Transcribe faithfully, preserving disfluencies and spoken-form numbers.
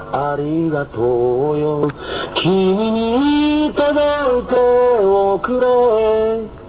ありがとうよ君に届いておくれ